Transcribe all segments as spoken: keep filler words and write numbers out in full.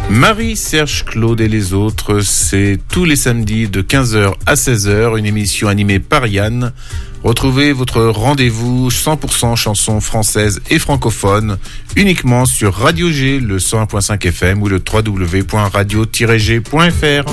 Marie, Serge, Claude et les autres, c'est tous les samedis de quinze heures à seize heures, une émission animée par Yann. Retrouvez votre rendez-vous cent pour cent chansons françaises et francophones uniquement sur Radio G, le cent un point cinq F M ou le w w w point radio tiret g point f r.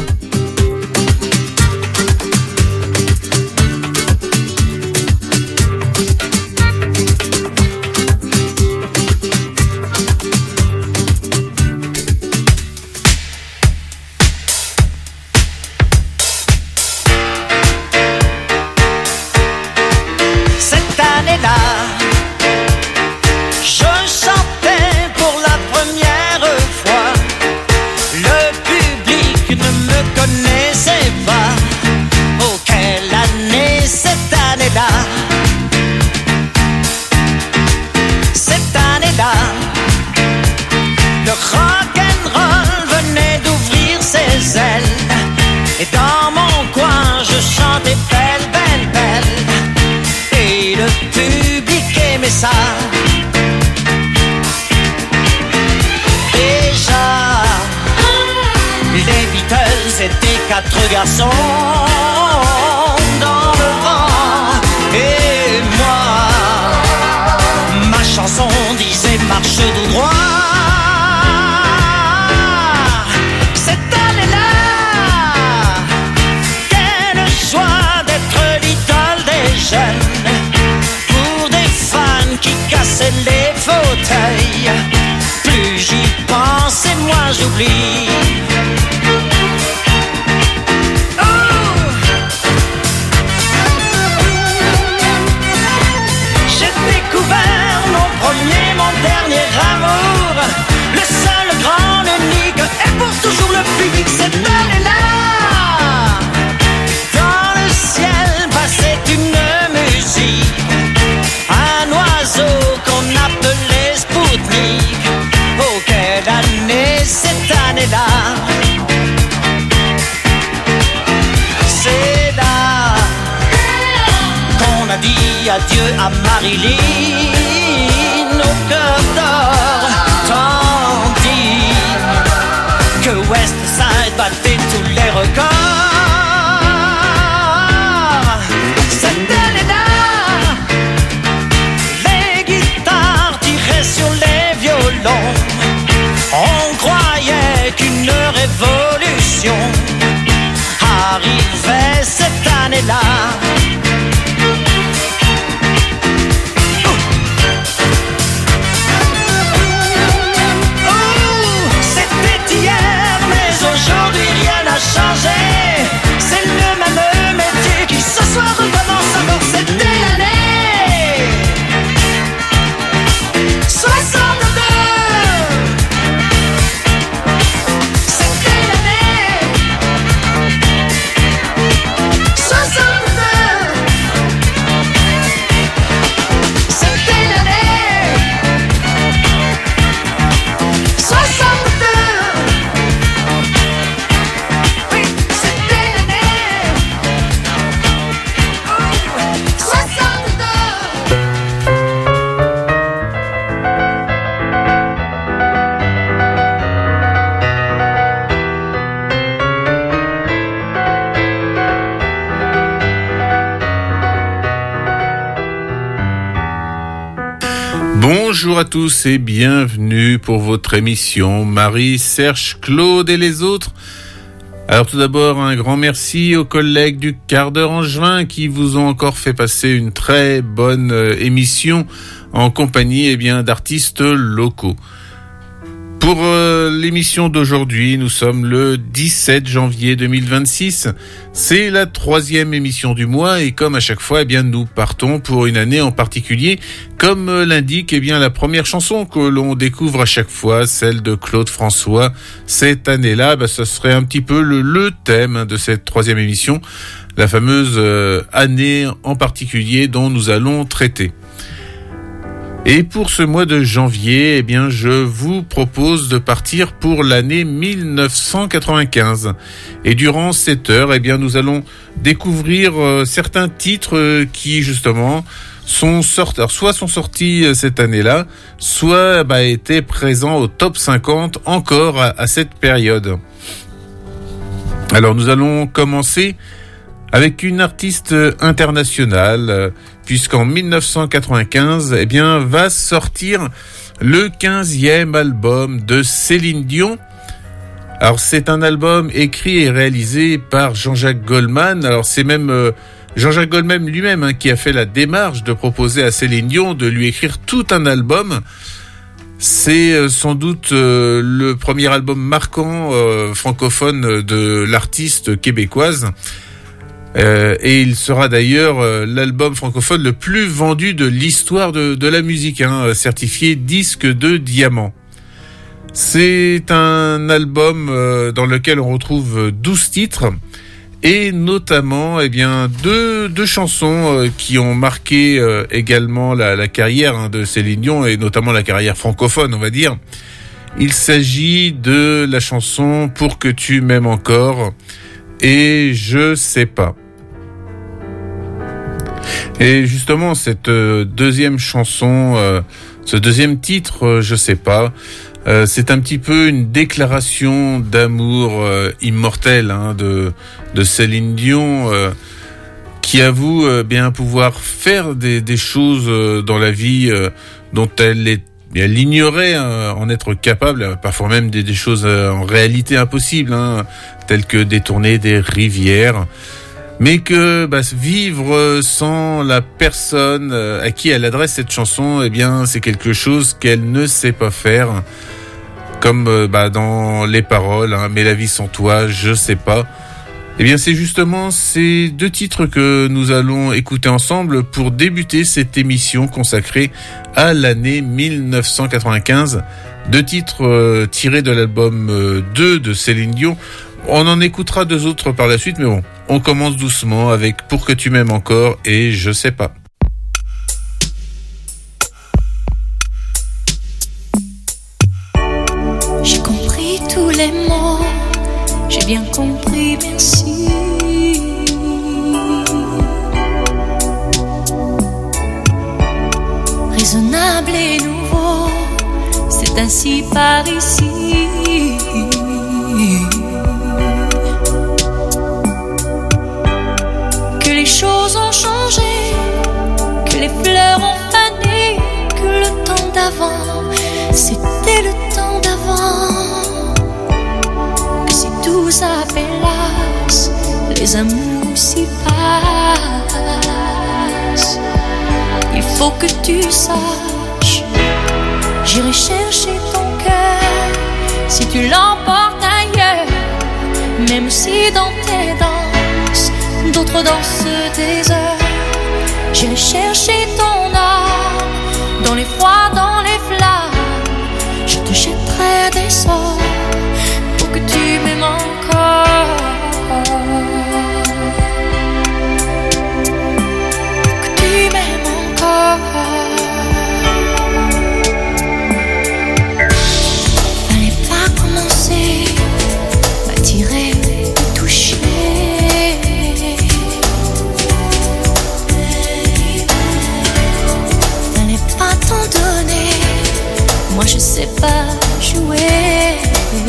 Quatre garçons dans le vent et moi, ma chanson disait marche tout droit. Cette année-là, quelle joie d'être l'idole des jeunes, pour des fans qui cassaient les fauteuils. Plus j'y pense et moins j'oublie. Toujours le public, cette année-là, dans le ciel passait une musique, un oiseau qu'on appelait Spoutnik. Oh, quelle année, cette année-là. C'est là qu'on a dit adieu à Marilyn, au cœur d'or, tandis que Westside battait tous les records. Cette année-là, les guitares tiraient sur les violons. On croyait qu'une révolution arrivait cette année-là. Aujourd'hui rien n'a changé, c'est le même métier qui ce soir recommence encore. C'était l'année soixante-deux. C'était l'année soixante-deux. C'était l'année soixante-deux. Bonjour à tous et bienvenue pour votre émission Marie, Serge, Claude et les autres. Alors tout d'abord, un grand merci aux collègues du quart d'heure en juin qui vous ont encore fait passer une très bonne émission en compagnie eh bien, d'artistes locaux. Pour euh, l'émission d'aujourd'hui, nous sommes le dix-sept janvier deux mille vingt-six. C'est la troisième émission du mois et comme à chaque fois, eh bien, nous partons pour une année en particulier. Comme euh, l'indique eh bien, la première chanson que l'on découvre à chaque fois, celle de Claude François. Cette année-là, bah, ce serait un petit peu le, le thème de cette troisième émission, la fameuse euh, année en particulier dont nous allons traiter. Et pour ce mois de janvier, eh bien, je vous propose de partir pour l'année mille neuf cent quatre-vingt-quinze. Et durant cette heure, eh bien, nous allons découvrir euh, certains titres euh, qui, justement, sont sortis, alors soit sont sortis cette année-là, soit bah, étaient présents au top cinquante encore à, à cette période. Alors nous allons commencer avec une artiste internationale, puisqu'en dix-neuf cent quatre-vingt-quinze, eh bien, va sortir le quinzième album de Céline Dion. Alors c'est un album écrit et réalisé par Jean-Jacques Goldman. Alors c'est même euh, Jean-Jacques Goldman lui-même hein, qui a fait la démarche de proposer à Céline Dion de lui écrire tout un album. C'est euh, sans doute euh, le premier album marquant euh, francophone de l'artiste québécoise. Euh, et il sera d'ailleurs euh, l'album francophone le plus vendu de l'histoire de, de la musique, hein, certifié disque de diamant. C'est un album euh, dans lequel on retrouve douze titres et notamment eh bien deux, deux chansons euh, qui ont marqué euh, également la, la carrière hein, de Céline Dion et notamment la carrière francophone, on va dire. Il s'agit de la chanson Pour que tu m'aimes encore et Je sais pas. Et justement, cette euh, deuxième chanson, euh, ce deuxième titre, euh, Je sais pas, euh, c'est un petit peu une déclaration d'amour euh, immortel hein, de, de Céline Dion, euh, qui avoue euh, bien pouvoir faire des, des choses euh, dans la vie euh, dont elle est, elle ignorait hein, en être capable, parfois même des, des choses euh, en réalité impossibles, hein, telles que détourner des rivières. Mais que bah, vivre sans la personne à qui elle adresse cette chanson, eh bien, c'est quelque chose qu'elle ne sait pas faire. Comme bah, dans les paroles, hein, mais la vie sans toi, je sais pas. Eh bien, c'est justement ces deux titres que nous allons écouter ensemble pour débuter cette émission consacrée à l'année dix-neuf cent quatre-vingt-quinze. Deux titres euh, tirés de l'album euh, deux de Céline Dion. On en écoutera deux autres par la suite, mais bon, on commence doucement avec Pour que tu m'aimes encore et Je sais pas. J'ai compris tous les mots, j'ai bien compris, merci. Raisonnable et nouveau, c'est ainsi par ici. Que les choses ont changé, que les fleurs ont fané, que le temps d'avant, c'était le temps d'avant. Que si tout s'appelasse, les amours s'y passent. Il faut que tu saches, j'irai chercher ton cœur si tu l'emportes ailleurs, même si dans tes danses d'autres dansent des heures. J'irai chercher ton âme dans les froids, dans les flammes. Je te jetterai des sorts pour que tu m'aimes encore, pour que tu m'aimes encore. Fallait pas commencer à tirer, à toucher. Moi je sais pas jouer.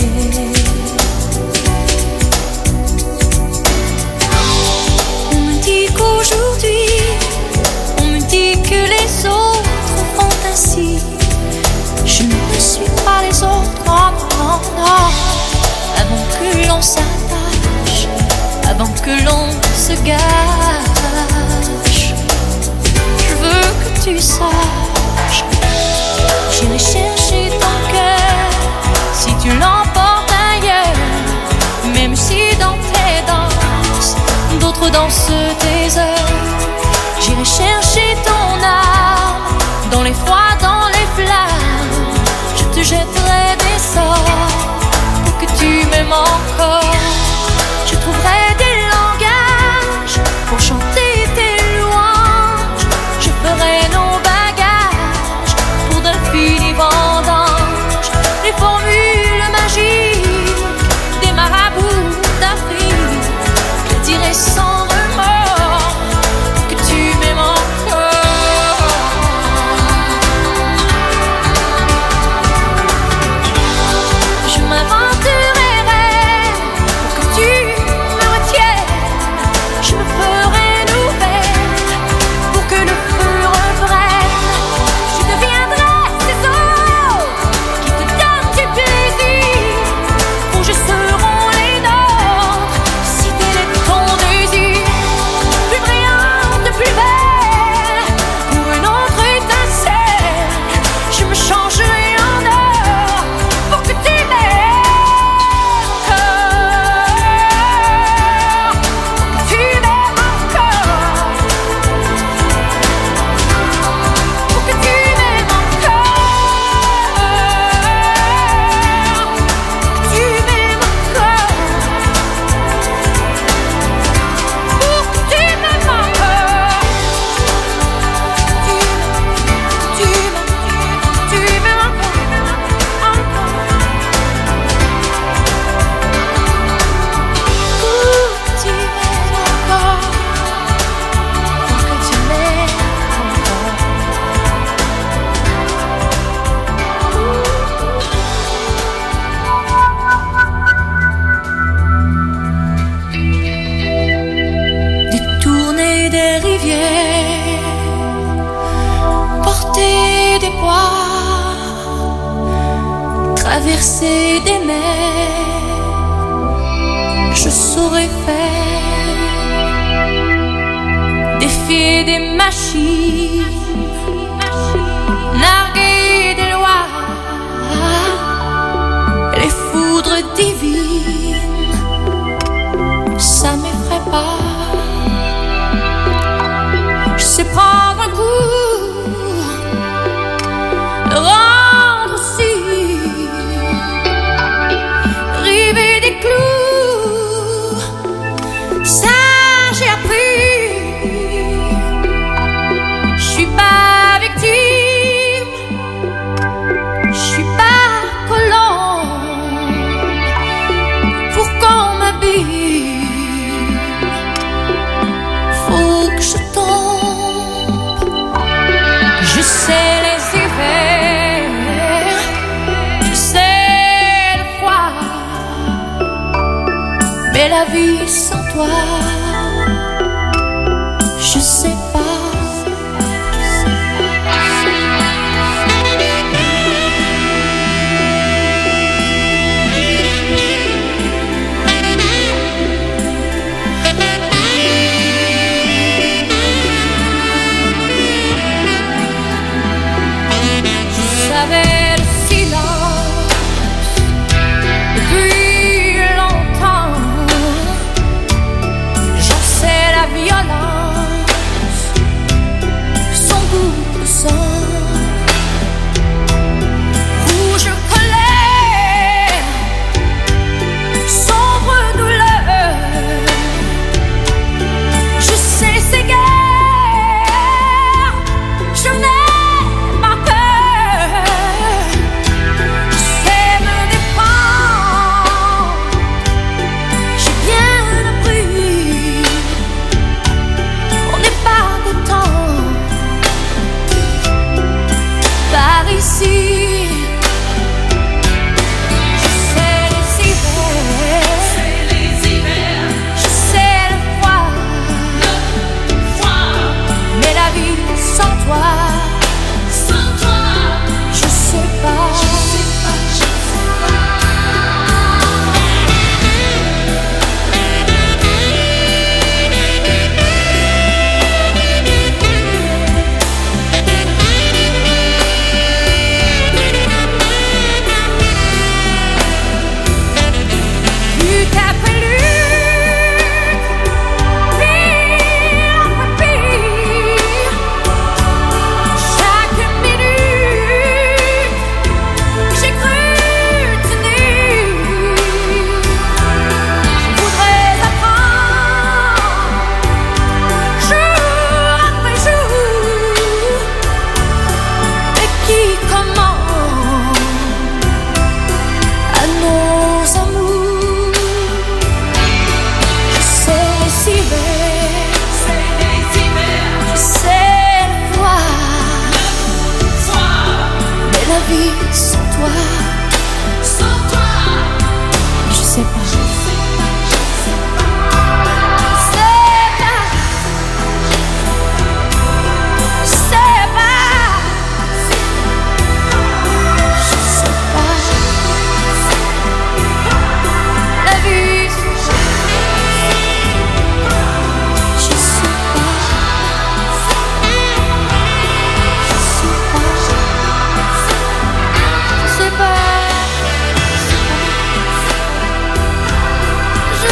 On me dit qu'aujourd'hui, on me dit que les autres font ainsi. Je ne suis pas les autres, non, non, non. Avant que l'on s'attache, avant que l'on se gâche, je veux que tu saches, j'irai chercher ton cœur si tu l'emportes ailleurs, même si dans tes danses d'autres dansent tes heures. J'irai chercher ton âme dans les froids, dans les flammes. Je te jetterai des sorts pour que tu m'aimes encore. Je trouverai des langages pour chanter tes louanges. Je ferai nos bagages pour d'infinis vendanges. Les formules magiques des marabouts d'Afrique, je dirai sans remords que tu m'aimes encore. saurait faire, défier des machines, narguer des lois, les foudres divines, ça m'effraie pas. Je sais prendre un coup, le rendre aussi, river des clous, ça j'ai appris. Je suis pas victime, je suis pas colombe pour qu'on m'habille. Faut que je tombe. Je sais les hivers, je sais le froid, mais la vie sans toi, je sais pas. J'avais le silence depuis longtemps. J'en sais la violence, son goût de sang. Rouge colère, sombre douleur. Je sais ces guerres, je n'ai pas peur. Je sais me défendre, j'ai bien appris. On n'est pas content par ici. Je sais les hivers, je sais le froid, mais la vie sans toi, je sais pas. Lutte après lutte, pire après pire, chaque minute j'ai cru tenir. Je voudrais apprendre jour après jour, mais qui commande à nos amours. Je sais les hivers, je sais le froid, mais la vie sans toi, je sais pas. Je sais pas, je sais pas, je sais pas. La vie, je sais pas, je sais pas, je sais pas, je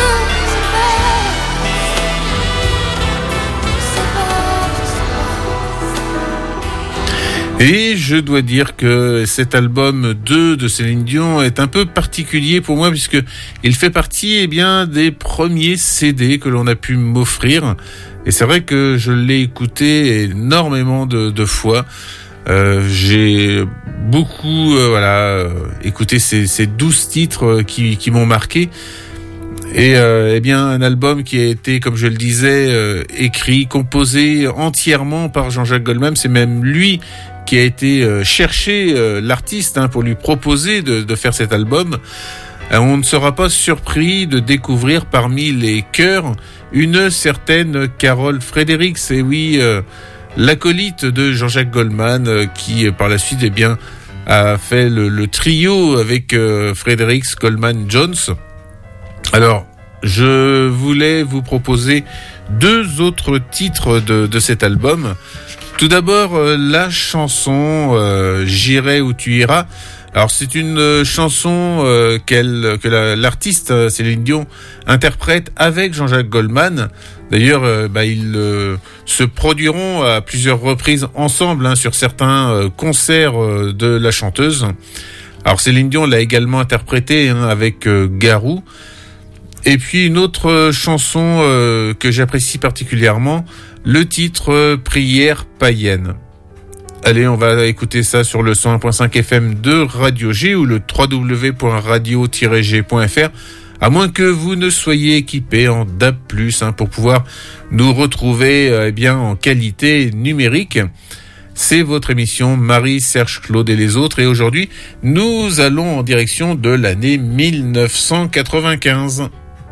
Et je dois dire que cet album deux de Céline Dion est un peu particulier pour moi puisque il fait partie eh bien des premiers C D que l'on a pu m'offrir. Et c'est vrai que je l'ai écouté énormément de, de fois. Euh, j'ai beaucoup euh, voilà euh, écouté ces, ces douze titres qui, qui m'ont marqué. Et euh, eh bien un album qui a été, comme je le disais, euh, écrit, composé entièrement par Jean-Jacques Goldman. C'est même lui qui a été euh, chercher euh, l'artiste hein, pour lui proposer de, de faire cet album. Euh, on ne sera pas surpris de découvrir parmi les chœurs une certaine Carole Fredericks. Et oui, euh, l'acolyte de Jean-Jacques Goldman, euh, qui par la suite eh bien a fait le, le trio avec euh, Fredericks, Goldman, Jones. Alors, je voulais vous proposer deux autres titres de, de cet album. Tout d'abord, euh, la chanson euh, J'irai où tu iras. Alors c'est une euh, chanson euh, qu'elle, que la, l'artiste euh, Céline Dion interprète avec Jean-Jacques Goldman. D'ailleurs, euh, bah, ils euh, se produiront à plusieurs reprises ensemble hein, sur certains euh, concerts euh, de la chanteuse. Alors Céline Dion l'a également interprétée hein, avec euh, Garou. Et puis une autre euh, chanson euh, que j'apprécie particulièrement, le titre euh, Prière païenne. Allez, on va écouter ça sur le cent un point cinq F M de Radio G ou le w w w point radio tiret g point f r, à moins que vous ne soyez équipé en D A B plus, hein, pour pouvoir nous retrouver euh, eh bien en qualité numérique. C'est votre émission Marie, Serge, Claude et les autres. Et aujourd'hui, nous allons en direction de l'année mille neuf cent quatre-vingt-quinze.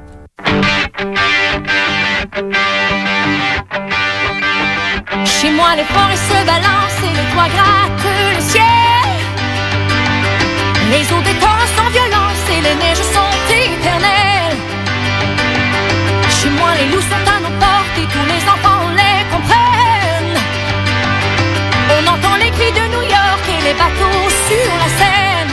Chez moi, les forêts se balancent et les toits grattent le ciel. Les eaux des torrents sans violence et les neiges sont éternelles. Chez moi, les loups sont à nos portes et tous les enfants les comprennent. On entend les cris de New York et les bateaux sur la Seine.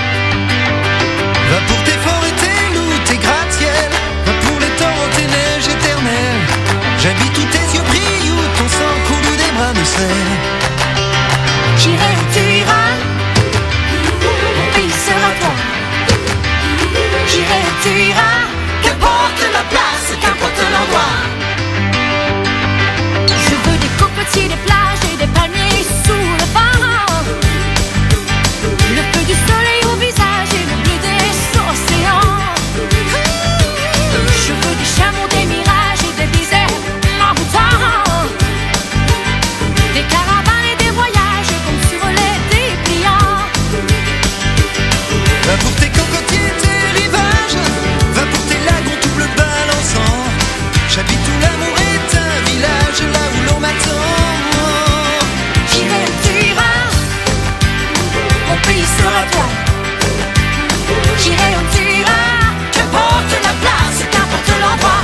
Va pour tes forêts, tes loups, tes gratte-ciel. Va pour les torrents, tes neiges éternelles. J'habite où tes yeux brillent, où ton sang coule, où des bras me serrent. J'irai où tu iras, mon pays sera toi. J'irai où tu iras, Qu'importe la place, qu'importe l'endroit. je veux des cocotiers, des plages et des palmiers sous le vent. Le feu du soleil au visage et le bleu des océans. Je veux des chameaux, des mirages et des déserts en bouton. Des caravanes et des voyages comme sur les dépliants. Va pour tes cocotiers, tes rivages. Va pour tes lagons tout bleu balançant. J'habite où l'amour est un village, là où l'on m'attend. J'irai où tu iras, mon pays sera toi. J'irai où tu iras, qu'importe la place, qu'importe l'endroit.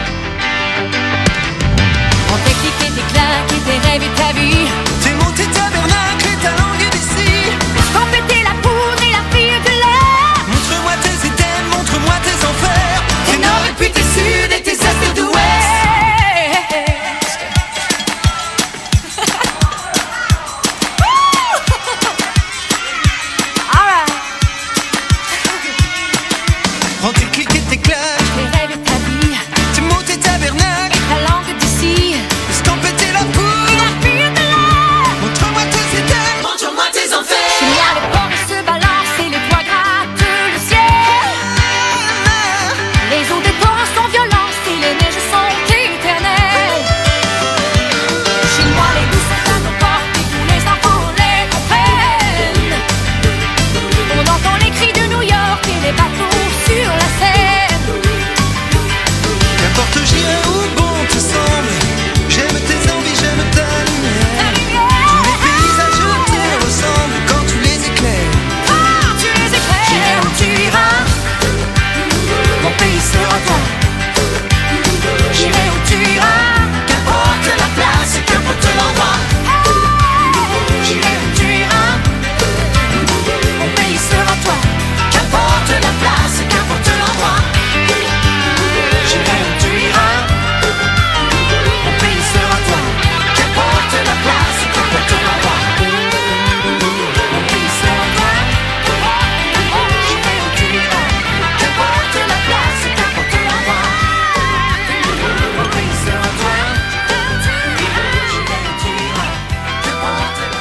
On t'éclique et tes claques et tes rêves et ta vie. Tes mots, tes tabernacles et ta langue d'ici. Sans péter la poudre et la fille de l'air. Montre-moi tes items, montre-moi tes enfers. Tes nord et puis tes sud et tes est et d'ouest. Alright. Prends tes clics et tes claques. Tes rêves et ta vie, Tes mots, tes tabernacles. ta langue d'ici Sans péter la et poudre. la fille de l'air. Montre-moi tes items, montre-moi tes Chez enfers. moi, les forêts se balancent et les toits grattent le ciel. Les eaux des torrents sont violentes et les neiges sont éternelles. Chez moi, les loups sont à nos portes et tous les enfants les comprennent. On entend les cris de New York et les bateaux sur la Seine. Qu'importe j'irai où bon te semble. J'aime tes envies, j'aime ta lumière. La lumière, Tous les paysages te ressemblent quand tu les éclaires. ah, tu les éclaires. J'irai où tu iras, mon pays sera toi. J'irai où tu iras, Qu'importe la place, qu'importe l'endroit. j'irai où tu iras, mon pays sera toi. Qu'importe la place, qu'importe l'endroit. J'irai où tu iras, mon pays sera toi. Qu'importe la place, qu'importe l'endroit. Mon pays sera toi. J'irai où tu iras, Qu'importe la place, qu'importe l'endroit. mon pays sera toi. J'irai où tu iras. Qu'importe la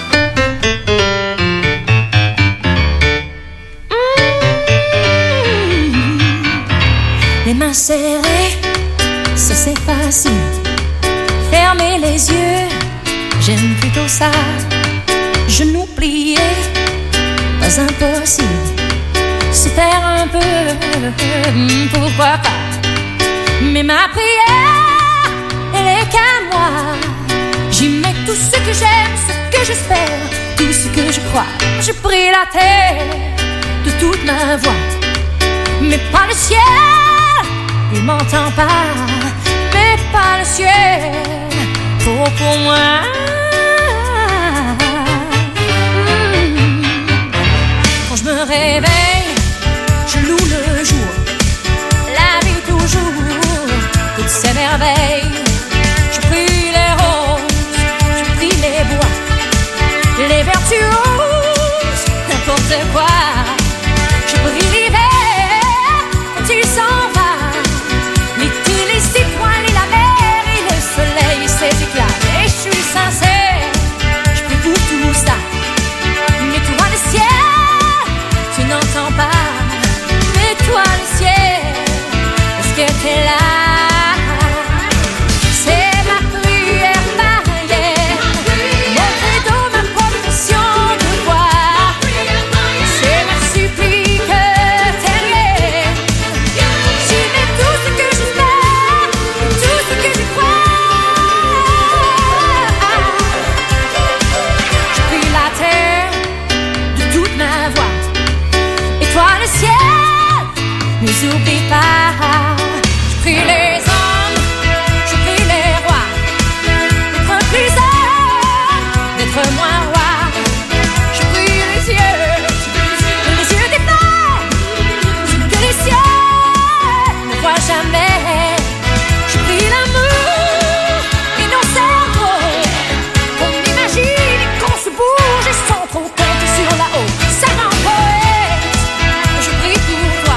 Les mains serrées, ça c'est facile. Fermer les yeux, j'aime plutôt ça. Genoux pliés, pas impossible. Se faire un peu, pourquoi pas. Mais ma prière, elle est qu'à moi. J'y mets tout ce que j'aime, ce que j'espère, tout ce que je crois. Je prie la terre de toute ma voix, mais pas le ciel. Il m'entends pas, mais pas le ciel, trop pour moi. Mmh. Quand je me réveille, je loue le jour, la vie toujours, toutes ces merveilles. Je prie les roses, je prie les bois, les vertueuses, n'importe quoi. Je prie l'hiver quand il s'en va, l'été, les étoiles et la mer et le soleil et ses éclats. Et je suis sincère, je prie pour tout ça. Mais toi le ciel, tu n'entends pas. Mais toi le ciel, est-ce que t'es là? N'oublie pas, je prie les hommes, je prie les rois, d'être plus heureux, d'être moins roi. Je prie les yeux, les yeux des femmes, que les cieux ne voient jamais. Je prie l'amour et nos cerveaux, qu'on imagine et qu'on se bouge et sans trop compter sur la haut. Ça rend poète, je prie pour toi.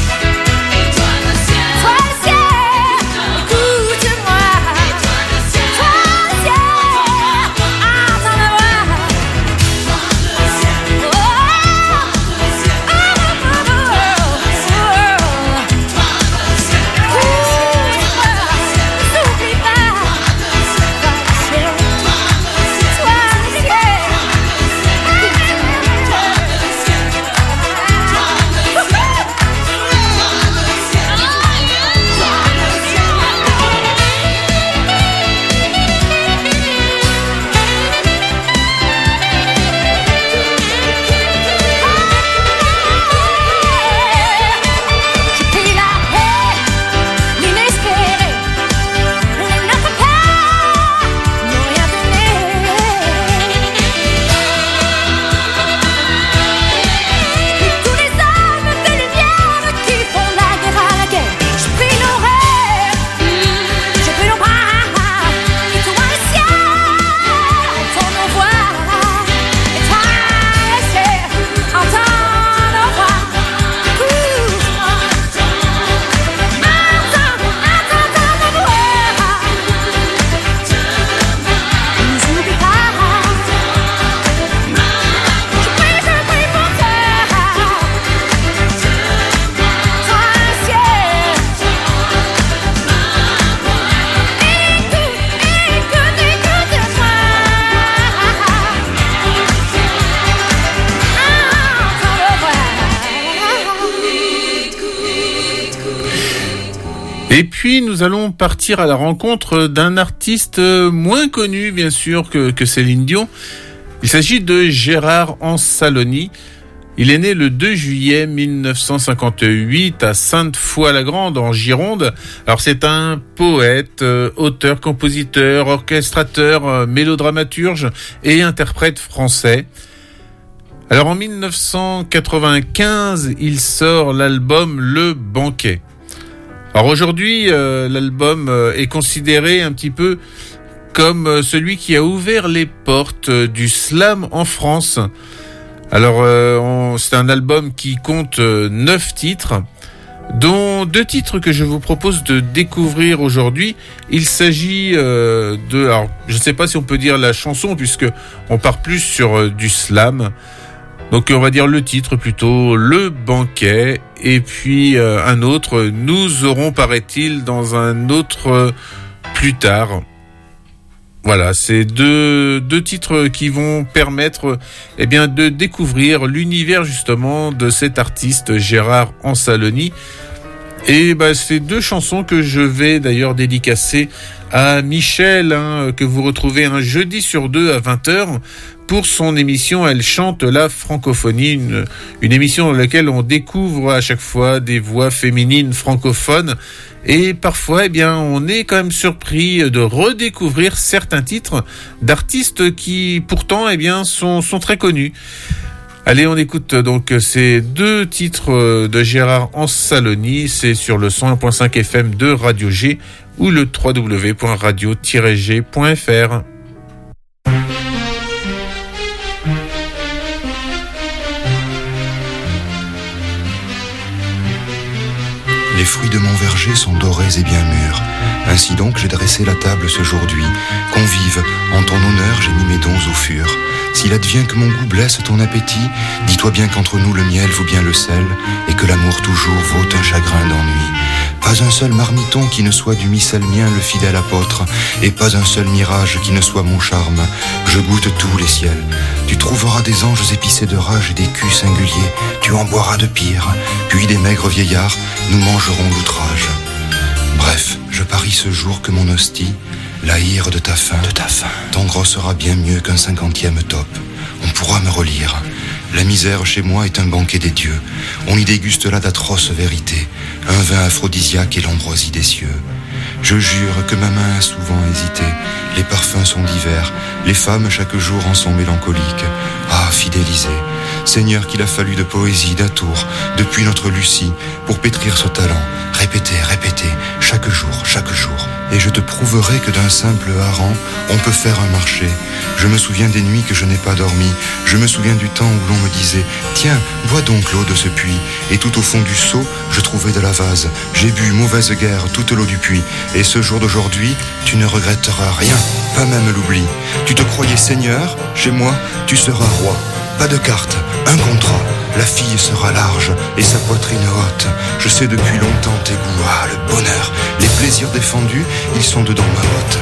Et puis nous allons partir à la rencontre d'un artiste moins connu bien sûr que, que Céline Dion. Il s'agit de Gérard Ansaloni. Il est né le deux juillet mille neuf cent cinquante-huit à Sainte-Foy-la-Grande en Gironde. Alors c'est un poète, euh, auteur, compositeur, orchestrateur, euh, mélodramaturge et interprète français. Alors en mille neuf cent quatre-vingt-quinze, il sort l'album Le Banquet. Alors aujourd'hui, euh, l'album euh, est considéré un petit peu comme euh, celui qui a ouvert les portes euh, du slam en France. Alors euh, on, c'est un album qui compte euh, neuf titres, dont deux titres que je vous propose de découvrir aujourd'hui. Il s'agit euh, de, alors je ne sais pas si on peut dire la chanson puisque on part plus sur euh, du slam. Donc on va dire le titre plutôt, Le Banquet, et puis euh, un autre, Nous aurons, paraît-il, dans un autre euh, plus tard. Voilà, c'est deux, deux titres qui vont permettre eh bien, de découvrir l'univers justement de cet artiste Gérard Ansaloni. Et bah, c'est deux chansons que je vais d'ailleurs dédicacer à Michel, hein, que vous retrouvez un jeudi sur deux à vingt heures pour son émission Elle chante la francophonie, une, une émission dans laquelle on découvre à chaque fois des voix féminines francophones. Et parfois, eh bien, on est quand même surpris de redécouvrir certains titres d'artistes qui, pourtant, eh bien, sont, sont très connus. Allez, on écoute donc ces deux titres de Gérard Ansaloni. C'est sur le cent un virgule cinq F M de Radio G ou le w w w point radio tiret g point f r. Les fruits de mon verger sont dorés et bien mûrs. Ainsi donc j'ai dressé la table ce jour-d'hui. Convive, en ton honneur j'ai mis mes dons au fur. S'il advient que mon goût blesse ton appétit, dis-toi bien qu'entre nous le miel vaut bien le sel, et que l'amour toujours vaut un chagrin d'ennui. Pas un seul marmiton qui ne soit du micelle mien le fidèle apôtre, et pas un seul mirage qui ne soit mon charme. Je goûte tous les ciels. Tu trouveras des anges épicés de rage et des culs singuliers. Tu en boiras de pire, puis des maigres vieillards, nous mangerons l'outrage. Bref, je parie ce jour que mon hostie, la hire de ta faim, de ta faim, t'engrossera bien mieux qu'un cinquantième top. On pourra me relire. La misère chez moi est un banquet des dieux. On y déguste là d'atroces vérités, un vin aphrodisiaque et l'ambroisie des cieux. Je jure que ma main a souvent hésité. Les parfums sont divers, les femmes chaque jour en sont mélancoliques. Ah, fidélisé, Seigneur, qu'il a fallu de poésie, d'atour, depuis notre Lucie, pour pétrir ce talent. Répétez, répétez, chaque jour, chaque jour. Et je te prouverai que d'un simple hareng, on peut faire un marché. Je me souviens des nuits que je n'ai pas dormi. Je me souviens du temps où l'on me disait « Tiens, bois donc l'eau de ce puits ». Et tout au fond du seau, je trouvais de la vase. J'ai bu mauvaise guerre toute l'eau du puits. Et ce jour d'aujourd'hui, tu ne regretteras rien, pas même l'oubli. Tu te croyais seigneur, chez moi, tu seras roi. Pas de carte, un contrat. La fille sera large et sa poitrine haute. Je sais depuis longtemps tes goûts, ah, le bonheur. Les plaisirs défendus, ils sont dedans ma botte.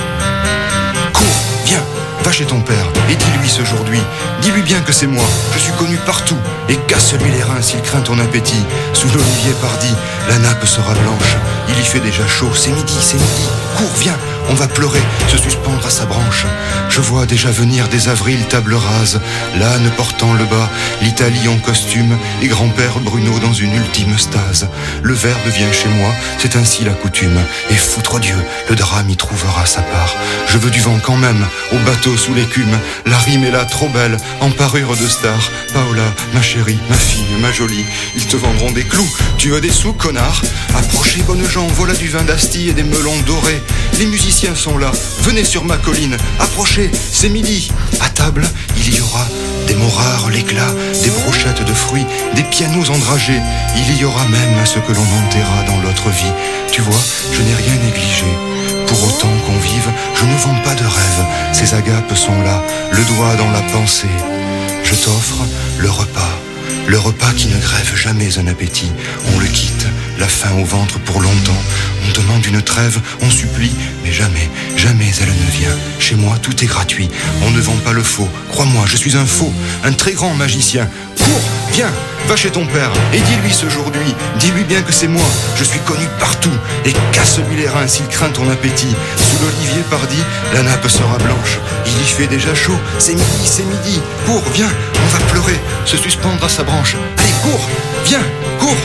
Cours, viens, va chez ton père et dis-lui ce jour-d'hui. Dis-lui bien que c'est moi, je suis connu partout. Et casse-lui les reins s'il craint ton appétit. Sous l'olivier pardi, la nappe sera blanche. Il y fait déjà chaud, c'est midi, c'est midi. Cours, viens, on va pleurer, se suspendre à sa branche. Je vois déjà venir des avrils table rase, l'âne portant le bas, l'Italie en costume et grand-père Bruno dans une ultime stase. Le verbe vient chez moi, c'est ainsi la coutume. Et foutre Dieu, le drame y trouvera sa part. Je veux du vent quand même, au bateau sous l'écume. La rime est là trop belle, en parure de star. Paola, ma chérie, ma fille, ma jolie, ils te vendront des clous. Tu veux des sous, connard? Approchez, bonnes gens, voilà du vin d'Asti et des melons dorés. Les musiciens sont là, venez sur ma colline, approchez, c'est midi. À table, il y aura des mots rares, l'éclat, des brochettes de fruits, des pianos endragés. Il y aura même ce que l'on enterra dans l'autre vie. Tu vois, je n'ai rien négligé. Pour autant qu'on vive, je ne vends pas de rêve. Ces agapes sont là, le doigt dans la pensée. Je t'offre le repas. Le repas qui ne grève jamais un appétit. On le quitte, la faim au ventre pour longtemps. On demande une trêve, on supplie, mais jamais, jamais elle ne vient. Chez moi, tout est gratuit. On ne vend pas le faux. Crois-moi, je suis un faux, un très grand magicien. Cours, viens, va chez ton père et dis-lui ce jour-d'hui. Dis-lui bien que c'est moi, je suis connu partout. Et casse-lui les reins s'il craint ton appétit. Sous l'olivier pardi, la nappe sera blanche. Il y fait déjà chaud, c'est midi, c'est midi. Cours, viens, on va pleurer, se suspendre à sa branche. Allez, cours, viens, cours.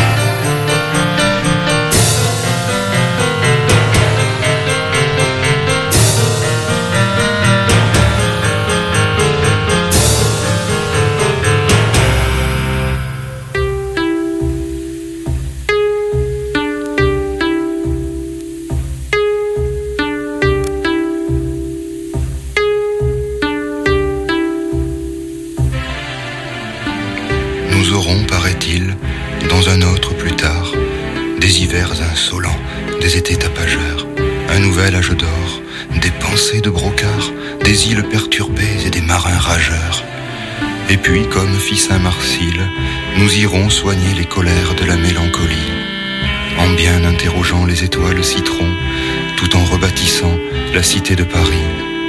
Nous aurons, paraît-il, dans un autre plus tard, des hivers insolents, des étés tapageurs, un nouvel âge d'or, des pensées de brocart, des îles perturbées et des marins rageurs. Et puis, comme fit saint Marsile, nous irons soigner les colères de la mélancolie, en bien interrogeant les étoiles citron, tout en rebâtissant la cité de Paris.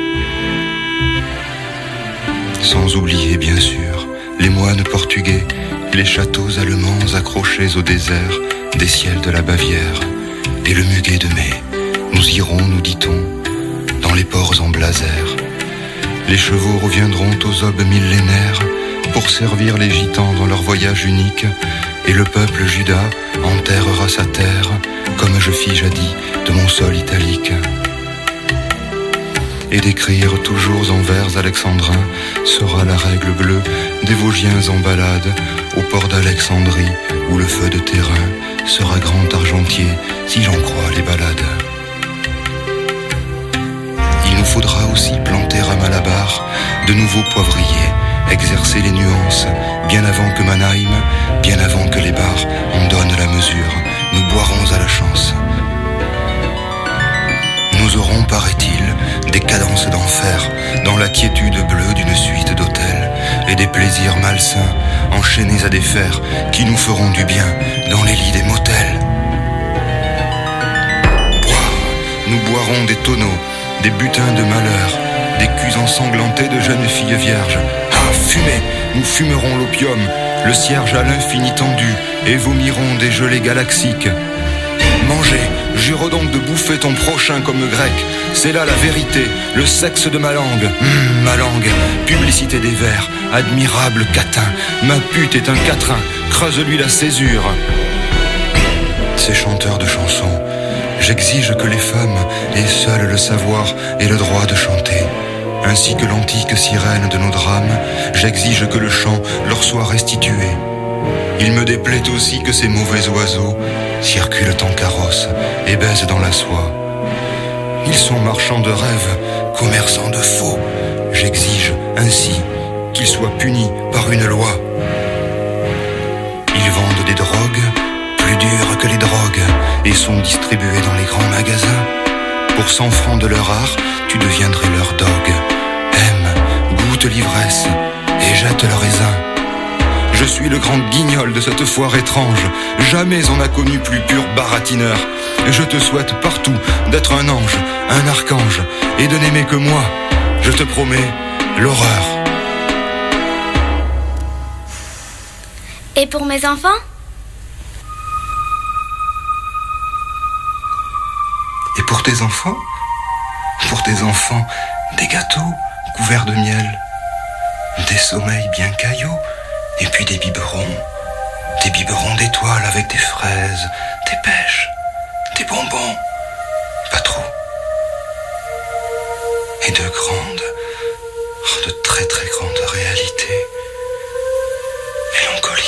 Sans oublier, bien sûr, les moines portugais, les châteaux allemands accrochés au désert des ciels de la Bavière. Dès le muguet de mai, nous irons, nous dit-on, dans les ports en blasère. Les chevaux reviendront aux aubes millénaires pour servir les gitans dans leur voyage unique, et le peuple Judas enterrera sa terre comme je fis jadis de mon sol italique. Et d'écrire toujours en vers alexandrins sera la règle bleue des Vosgiens en balade au port d'Alexandrie, où le feu de terrain sera grand argentier si j'en crois les balades. Il nous faudra aussi planter à Malabar de nouveaux poivriers, exercer les nuances bien avant que Mannheim, bien avant que les bars en donnent la mesure. Nous boirons à la chance. Nous aurons, paraît-il, des cadences d'enfer dans la quiétude bleue d'une suite d'hôtels et des plaisirs malsains enchaînés à des fers qui nous feront du bien dans les lits des motels. Boire, nous boirons des tonneaux, des butins de malheur, des culs ensanglantés de jeunes filles vierges. Ah, fumer, nous fumerons l'opium, le cierge à l'infini tendu, et vomirons des gelées galaxiques. Manger, jure donc de bouffer ton prochain comme grec. C'est là la vérité, le sexe de ma langue. Mmh, ma langue, publicité des vers, admirable catin. Ma pute est un quatrain, creuse-lui la césure. Ces chanteurs de chansons, j'exige que les femmes aient seules le savoir et le droit de chanter. Ainsi que l'antique sirène de nos drames, j'exige que le chant leur soit restitué. Il me déplaît aussi que ces mauvais oiseaux circulent en carrosse et baisent dans la soie. Ils sont marchands de rêves, commerçants de faux. J'exige ainsi qu'ils soient punis par une loi. Ils vendent des drogues plus dures que les drogues et sont distribués dans les grands magasins. Pour cent francs de leur art, tu deviendrais leur dog. Aime, goûte l'ivresse et jette le raisin. Je suis le grand guignol de cette foire étrange. Jamais on n'a connu plus pur baratineur. Je te souhaite partout d'être un ange, un archange, et de n'aimer que moi. Je te promets l'horreur. Et pour mes enfants ? Et pour tes enfants ? Pour tes enfants, des gâteaux couverts de miel, des sommeils bien caillots, et puis des biberons, des biberons d'étoiles avec des fraises, des pêches, des bonbons, pas trop. Et de grandes, oh, de très très grandes réalités, mélancoliques.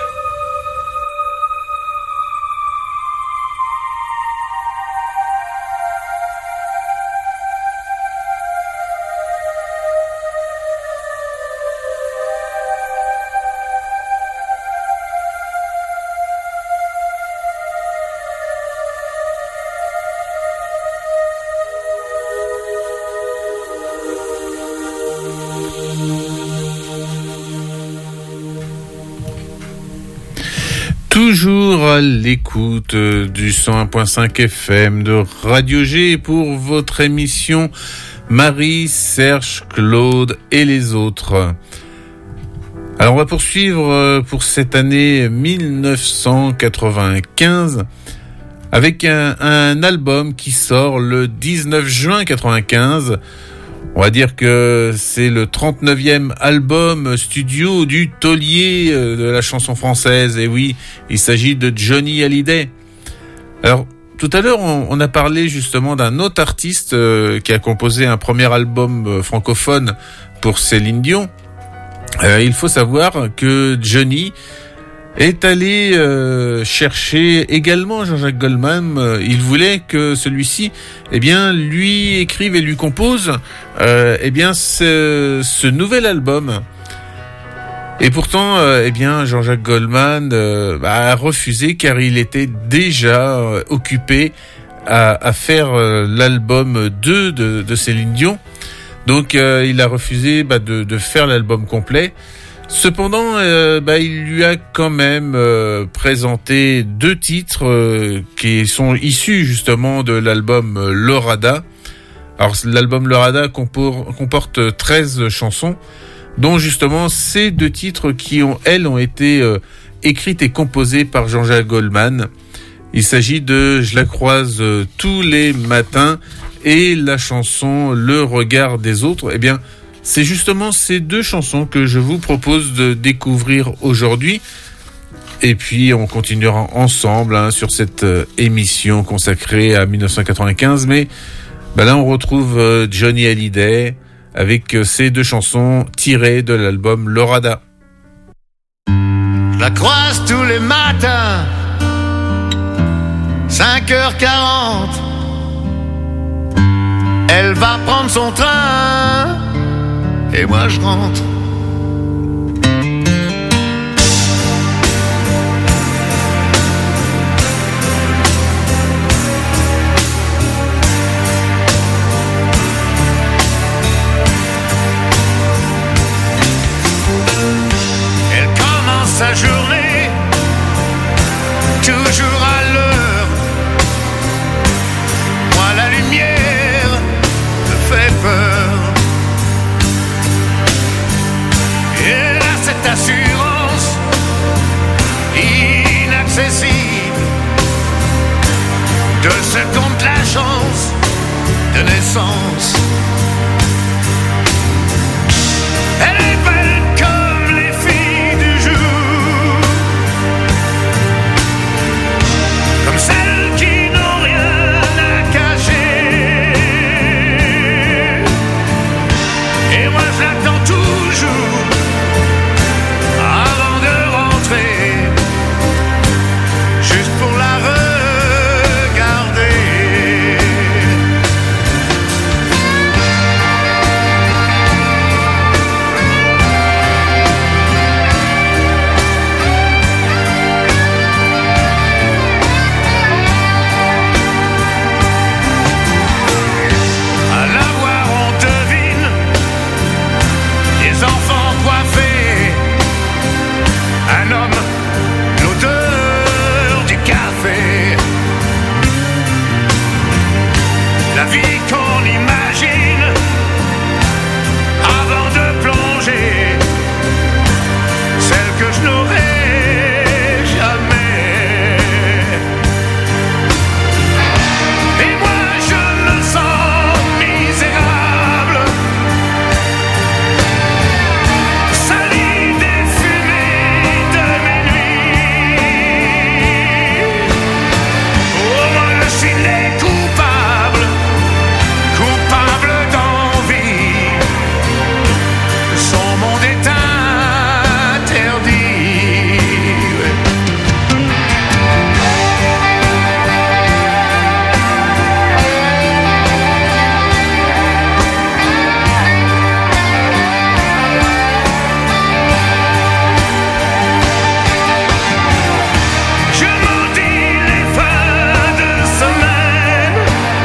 Toujours à l'écoute du cent un virgule cinq F M de Radio G pour votre émission Marie, Serge, Claude et les autres. Alors on va poursuivre pour cette année mille neuf cent quatre-vingt-quinze avec un, un album qui sort le dix-neuf juin quatre-vingt-quinze. On va dire que c'est le trente-neuvième album studio du taulier de la chanson française. Et oui, il s'agit de Johnny Hallyday. Alors, tout à l'heure, on, on a parlé justement d'un autre artiste euh, qui a composé un premier album euh, francophone pour Céline Dion. Euh, il faut savoir que Johnny est allé euh, chercher également Jean-Jacques Goldman. Euh, il voulait que celui-ci, eh bien, lui écrive et lui compose, euh, eh bien, ce, ce nouvel album. Et pourtant, euh, eh bien, Jean-Jacques Goldman euh, a refusé car il était déjà euh, occupé à, à faire euh, l'album deux de, de Céline Dion. Donc, euh, il a refusé bah, de, de faire l'album complet. Cependant, euh, bah, il lui a quand même euh, présenté deux titres euh, qui sont issus justement de l'album euh, Lorada. Alors l'album Lorada compor- comporte treize chansons, dont justement ces deux titres qui ont, elles, ont été euh, écrites et composées par Jean-Jacques Goldman. Il s'agit de Je la croise euh, tous les matins et la chanson Le regard des autres. Eh bien, c'est justement ces deux chansons que je vous propose de découvrir aujourd'hui. Et puis on continuera ensemble hein, sur cette euh, émission consacrée à dix-neuf cent quatre-vingt-quinze. Mais bah là on retrouve euh, Johnny Hallyday avec euh, ces deux chansons tirées de l'album Lorada. Je la croise tous les matins, cinq heures quarante. Elle va prendre son train et moi je rentre. Sa journée, toujours à l'heure. Moi la lumière me fait peur. Et elle a cette assurance inaccessible de ce compte la chance de naissance. Elle est belle comme les filles du jour, comme celles qui n'ont rien à cacher. Et moi je l'attends toujours avant de rentrer, juste pour la regarder. La vie qu'on imagine avant de plonger, celle que je n'aurai jamais. Et moi je me sens misérable, sali des fumées de mes nuits. Oh moi je suis né coupable, coupable d'envie. Son monde est interdit. Je maudis les fins de semaine,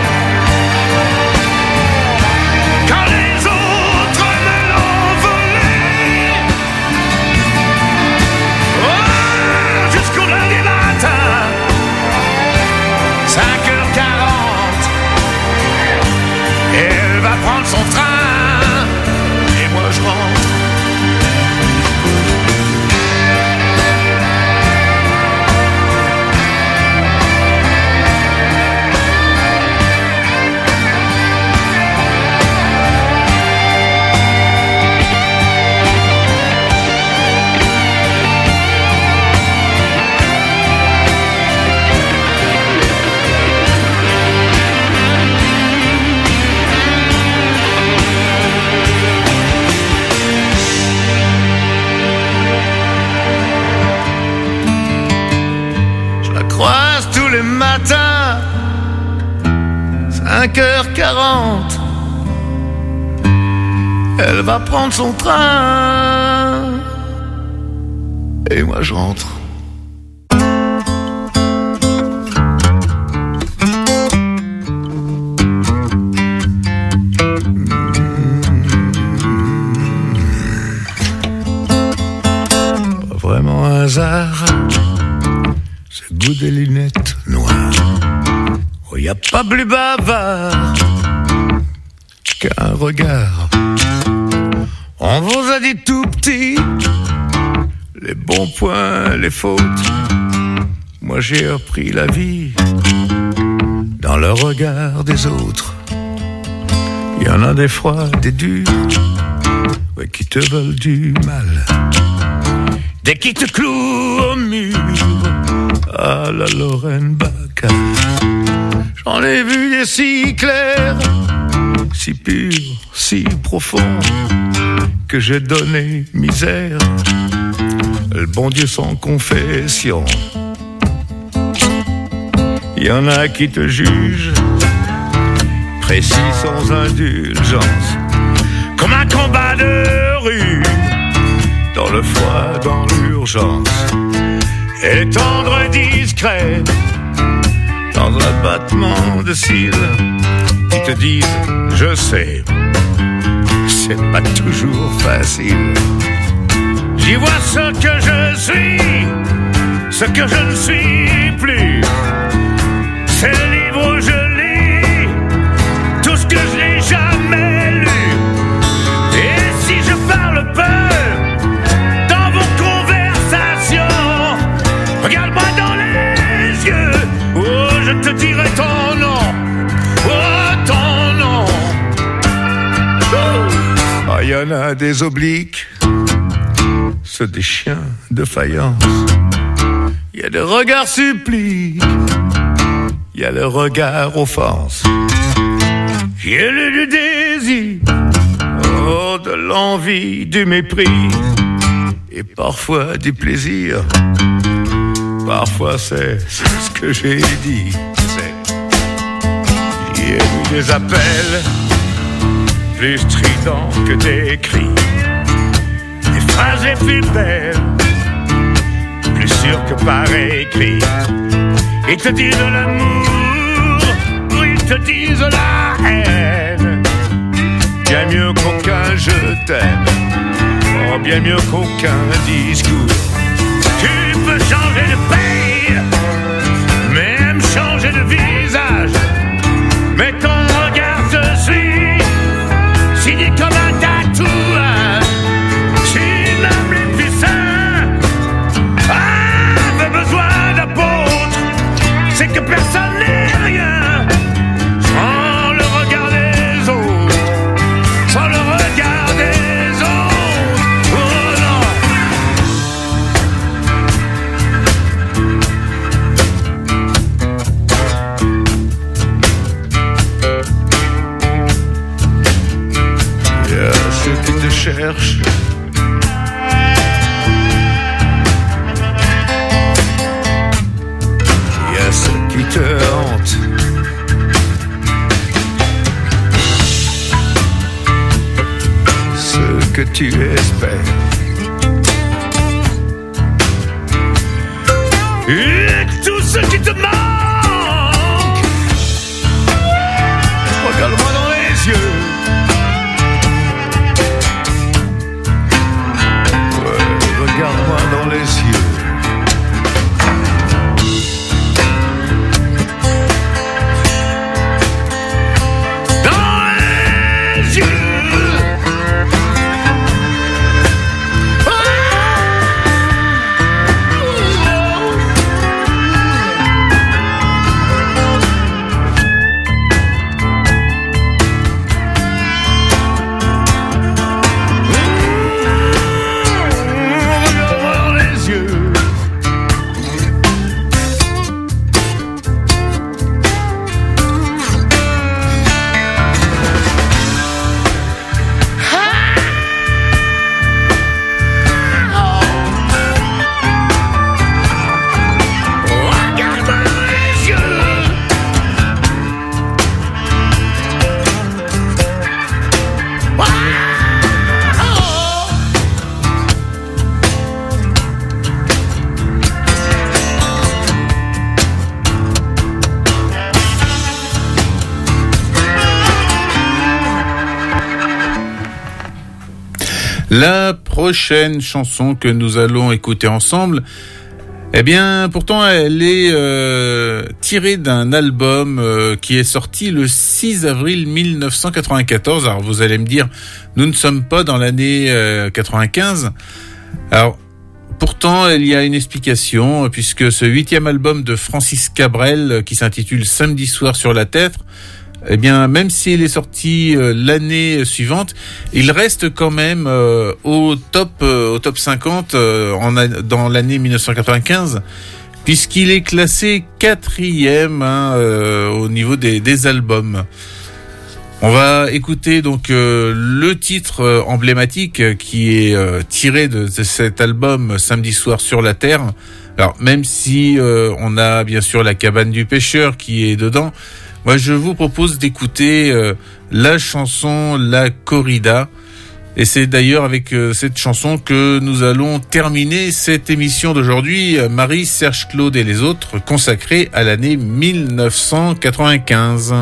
quand les autres me l'ont volé. Oh, jusqu'au lundi matin, cinq heures quarante. Elle va prendre son train et moi je rentre. Je la croise tous les matins, cinq heures quarante. Elle va prendre son train et moi je rentre. Pas vraiment un hasard, ce goût des lunettes noires. Oh, y a pas plus bavard qu'un regard. On vous a dit tout petit les bons points, les fautes. Moi j'ai appris la vie dans le regard des autres. Il y en a des froids, des durs, mais qui te veulent du mal. Dès qu'ils te clouent au mur, à la Lorraine Baca. J'en ai vu des si clairs, si purs, si profonds, que j'ai donné misère. Le bon Dieu sans confession. Il y en a qui te jugent, précis sans indulgence, comme un combat de rue, dans le froid, dans l'urgence, et tendre discret, dans un battement de cils, qui te disent, je sais, c'est pas toujours facile. J'y vois ce que je suis, ce que je ne suis plus. C'est le livre où je lis tout ce que je n'ai jamais lu. Et si je parle peu dans vos conversations, regarde-moi dans les yeux, oh je te dirai ton nom, oh ton nom. Oh, il y en a des obliques, ceux des chiens de faïence. Il y a des regards suppliques, il y a le regard offense, il y a le désir, oh, de l'envie, du mépris, et parfois du plaisir. Parfois c'est, c'est ce que j'ai dit. C'est... Il y a eu des appels plus stridents que des cris, des phrases les plus belles, plus sûres que par écrit. Ils te disent l'amour, ou ils te disent la haine. Bien mieux qu'aucun je t'aime, oh bien mieux qu'aucun discours. Tu peux changer de pays, même changer de visage, mais ton regard te suit, signé comme un tatouage. Si même les puissants avaient besoin d'apôtres, c'est que personne n'est rien sans le regard des autres, sans le regard des autres. Oh non. Il y a ceux qui te cherchent, qui te hante. Ce que tu espères, et tout ce qui te manque. Regarde-moi dans les yeux, ouais, regarde-moi dans les yeux. La prochaine chanson que nous allons écouter ensemble, eh bien, pourtant, elle est euh, tirée d'un album euh, qui est sorti le six avril mille neuf cent quatre-vingt-quatorze. Alors, vous allez me dire, nous ne sommes pas dans l'année euh, quatre-vingt-quinze. Alors, pourtant, il y a une explication, puisque ce huitième album de Francis Cabrel, qui s'intitule Samedi soir sur la Terre, eh bien, même s'il est sorti euh, l'année suivante, il reste quand même euh, au top, euh, au top cinquante euh, en, dans l'année dix-neuf cent quatre-vingt-quinze, puisqu'il est classé quatrième hein, euh, au niveau des, des albums. On va écouter donc euh, le titre euh, emblématique euh, qui est euh, tiré de, de cet album Samedi soir sur la Terre. Alors même si euh, on a bien sûr La cabane du pêcheur qui est dedans, moi je vous propose d'écouter euh, la chanson La Corrida. Et c'est d'ailleurs avec euh, cette chanson que nous allons terminer cette émission d'aujourd'hui, Marie, Serge, Claude et les autres, consacrée à l'année dix-neuf cent quatre-vingt-quinze.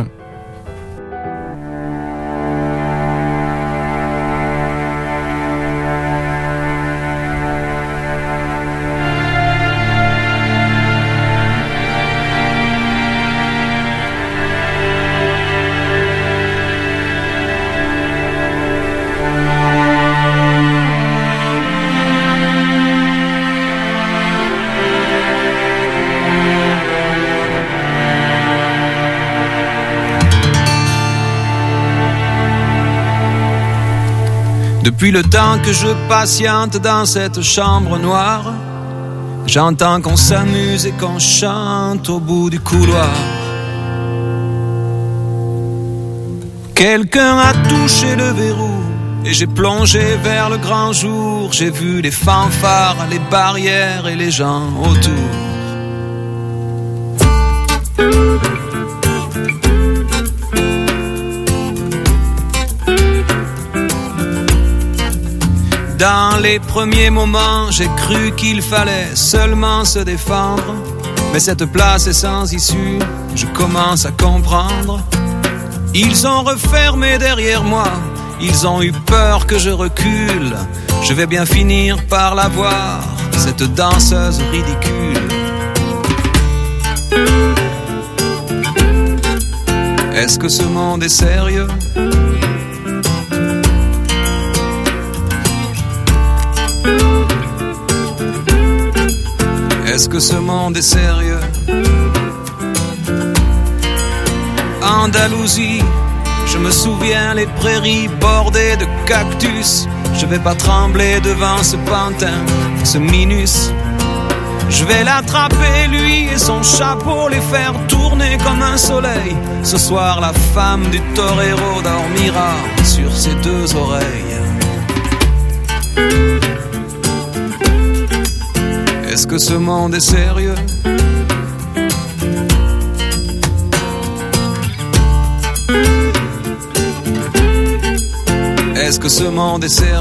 Depuis le temps que je patiente dans cette chambre noire, j'entends qu'on s'amuse et qu'on chante au bout du couloir. Quelqu'un a touché le verrou et j'ai plongé vers le grand jour. J'ai vu les fanfares, les barrières et les gens autour. Dans les premiers moments, j'ai cru qu'il fallait seulement se défendre. Mais cette place est sans issue, je commence à comprendre. Ils ont refermé derrière moi, ils ont eu peur que je recule. Je vais bien finir par la voir, cette danseuse ridicule. Est-ce que ce monde est sérieux ? Est-ce que ce monde est sérieux ? Andalousie, je me souviens les prairies bordées de cactus. Je vais pas trembler devant ce pantin, ce minus. Je vais l'attraper lui et son chapeau, les faire tourner comme un soleil. Ce soir la femme du torero dormira sur ses deux oreilles. Est-ce que ce monde est sérieux ? Est-ce que ce monde est sérieux ?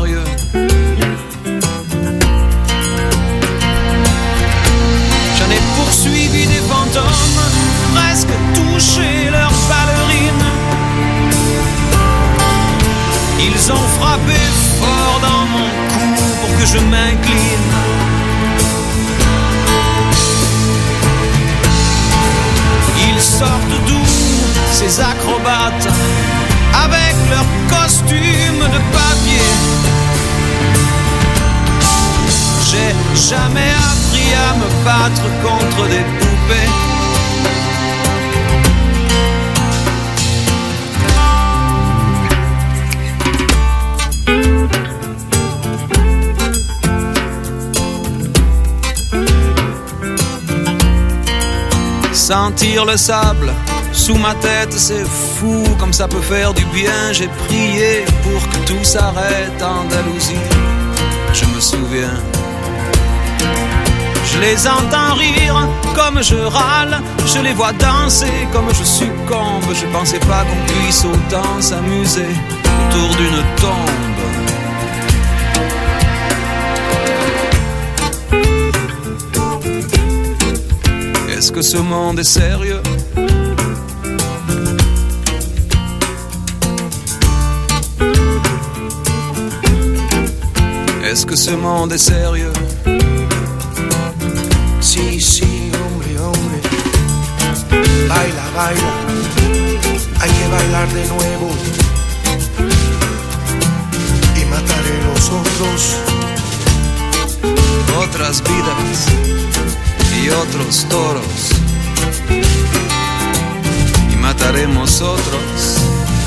J'en ai poursuivi des fantômes, presque touché leurs ballerines. Ils ont frappé fort dans mon cou pour que je m'incline. Ils sortent d'où, ces acrobates, avec leurs costumes de papier. J'ai jamais appris à me battre contre des poupées. Sentir le sable sous ma tête, c'est fou comme ça peut faire du bien. J'ai prié pour que tout s'arrête, Andalousie, je me souviens. Je les entends rire comme je râle, je les vois danser comme je succombe. Je pensais pas qu'on puisse autant s'amuser autour d'une tombe. Est-ce que ce monde est sérieux ? Est-ce que ce monde est sérieux ? Sí, sí, hombre, hombre. Baila, baila. Hay que bailar de nuevo. Y mataré los otros. Otras vidas y otros toros. Y mataré seremos otros.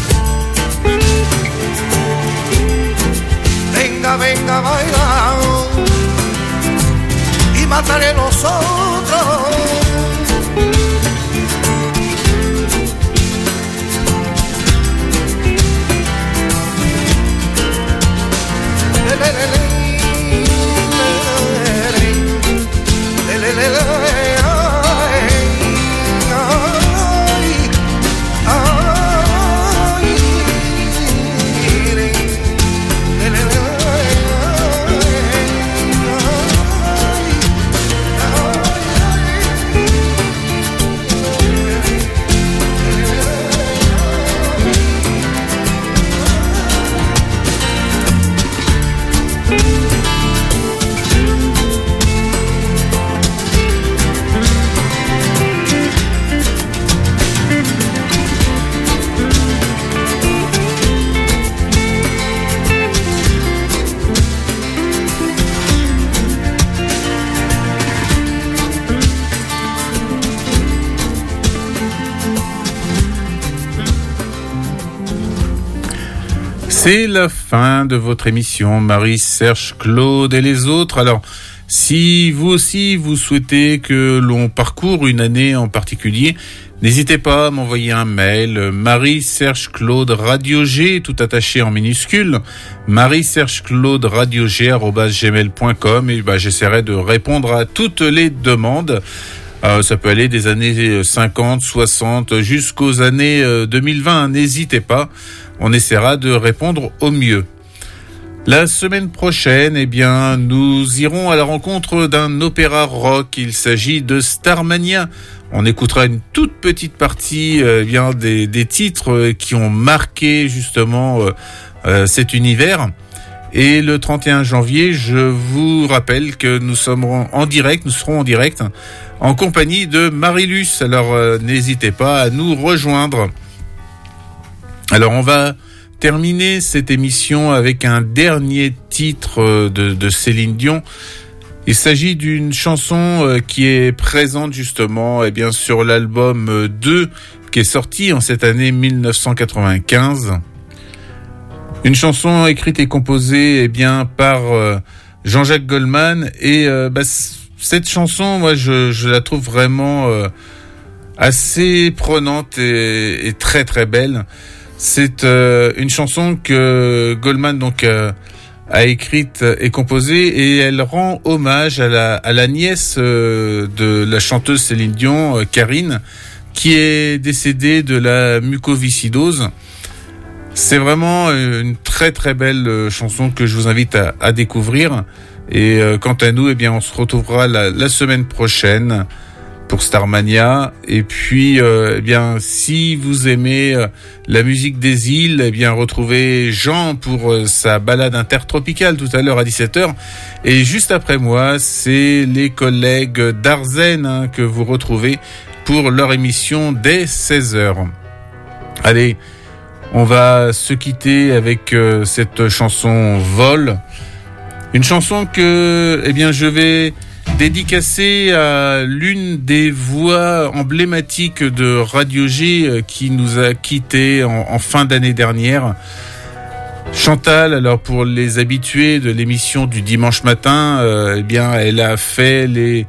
Venga, venga, baila y mataré los otros. Le, le, le, le. C'est la fin de votre émission Marie, Serge, Claude et les autres. Alors, si vous aussi vous souhaitez que l'on parcourt une année en particulier, n'hésitez pas à m'envoyer un mail Marie, Serge, Claude, Radio G, tout attaché en minuscule, Marie, Serge, Claude, Radio G, arobase gmail point com, et bah, j'essaierai de répondre à toutes les demandes. Euh, ça peut aller des années cinquante, soixante, jusqu'aux années deux mille vingt. N'hésitez pas, on essaiera de répondre au mieux. La semaine prochaine, eh bien, nous irons à la rencontre d'un opéra rock. Il s'agit de Starmania. On écoutera une toute petite partie eh bien, des, des titres qui ont marqué justement euh, euh, cet univers. Et le trente et un janvier, je vous rappelle que nous sommes en direct, nous serons en direct en compagnie de Marilus. Alors euh, n'hésitez pas à nous rejoindre. Alors on va terminer cette émission avec un dernier titre de, de Céline Dion. Il s'agit d'une chanson qui est présente justement eh bien, sur l'album deux qui est sorti en cette année dix-neuf cent quatre-vingt-quinze. Une chanson écrite et composée eh bien, par euh, Jean-Jacques Goldman. Et euh, bah, c- cette chanson, moi, je, je la trouve vraiment euh, assez prenante et, et très très belle. C'est euh, une chanson que Goldman donc euh, a écrite et composée, et elle rend hommage à la, à la nièce euh, de la chanteuse Céline Dion, euh, Karine, qui est décédée de la mucoviscidose. C'est vraiment une très très belle chanson que je vous invite à, à découvrir. Et euh, quant à nous, eh bien, on se retrouvera la, la semaine prochaine pour Starmania. Et puis, euh, eh bien, si vous aimez euh, la musique des îles, eh bien, retrouvez Jean pour euh, sa balade intertropicale tout à l'heure à dix-sept heures. Et juste après moi, c'est les collègues d'Arzen hein, que vous retrouvez pour leur émission dès seize heures. Allez, on va se quitter avec euh, cette chanson Vol. Une chanson que, eh bien, je vais dédicacer à l'une des voix emblématiques de Radio G euh, qui nous a quittés en, en fin d'année dernière. Chantal, alors pour les habitués de l'émission du dimanche matin, euh, eh bien, elle a fait les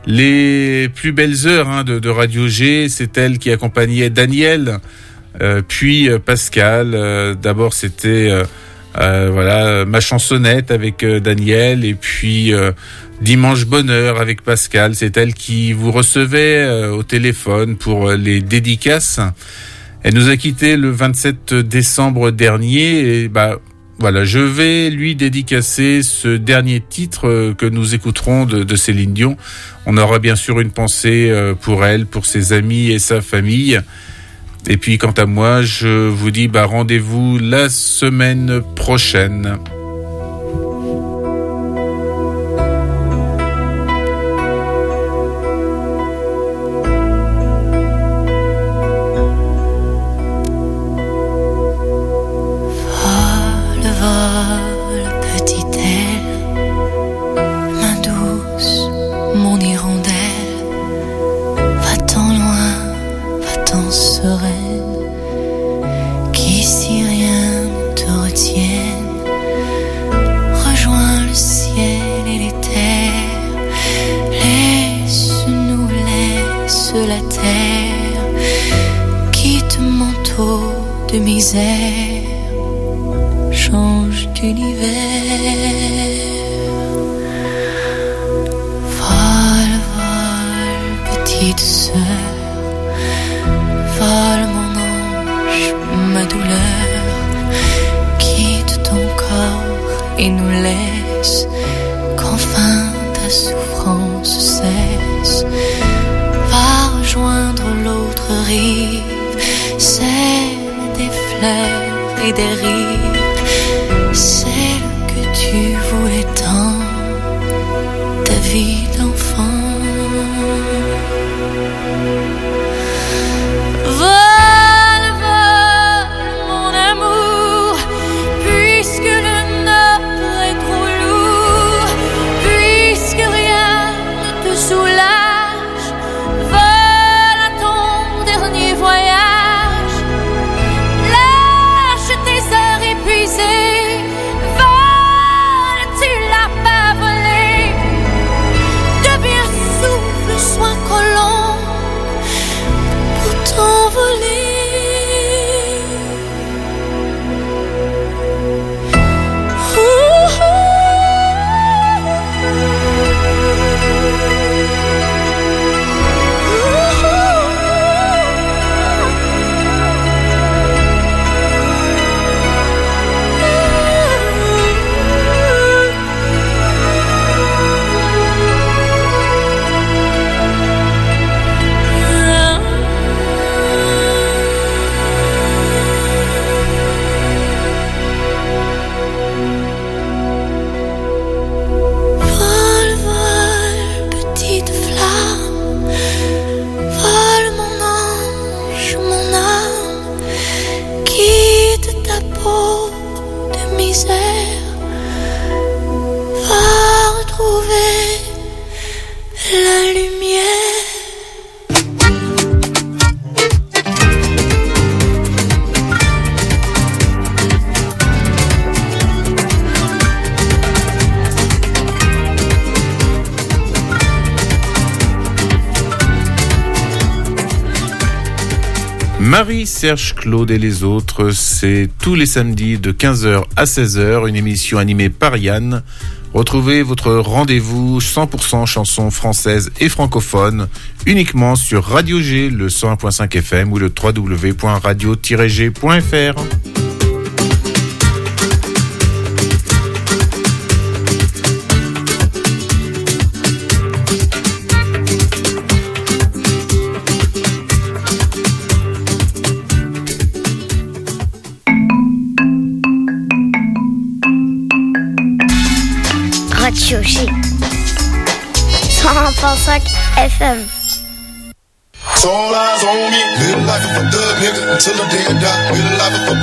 les plus belles heures hein, de, de Radio G. C'est elle qui accompagnait Daniel. Euh, puis euh, Pascal, euh, d'abord c'était euh, euh, voilà ma chansonnette avec euh, Daniel, et puis euh, Dimanche Bonheur avec Pascal. C'est elle qui vous recevait euh, au téléphone pour euh, les dédicaces. Elle nous a quittés le vingt-sept décembre dernier, et bah voilà, je vais lui dédicacer ce dernier titre euh, que nous écouterons de, de Céline Dion. On aura bien sûr une pensée euh, pour elle, pour ses amis et sa famille. Et puis, quant à moi, je vous dis bah, rendez-vous la semaine prochaine. Vol, vol, petite aile, main douce, mon hirondelle, va-t'en loin, va-t'en sereine. bateau de misère change d'univers. Vole, vole, petite sœur, vole mon ange, ma douleur, quitte ton corps et nous laisse qu'enfin ta souffrance cesse. Va rejoindre l'autre rive, celle des fleurs et des rives, celle que tu voulais tant, ta vie d'enfant. Vole, vole, mon amour, puisque le nôtre est trop lourd, puisque rien ne te soulage, vole à ton dernier voyage, lâche tes heures épuisées, vole, tu l'as pas volé, deviens souffle, sois colombe pour t'envoler. Vole, vole, petite flamme, vole mon ange, mon âme, quitte ta peau de misère, va retrouver la lumière. Marie, Serge, Claude et les autres, c'est tous les samedis de quinze heures à seize heures, une émission animée par Yann. Retrouvez votre rendez-vous cent pour cent chansons françaises et francophones uniquement sur Radio G, le cent un point cinq F M ou le w w w point radio tiret g point f r. Radio G cent un point cinq F M. All eyes on me, live life of a thug nigga until the day I die. Live life of a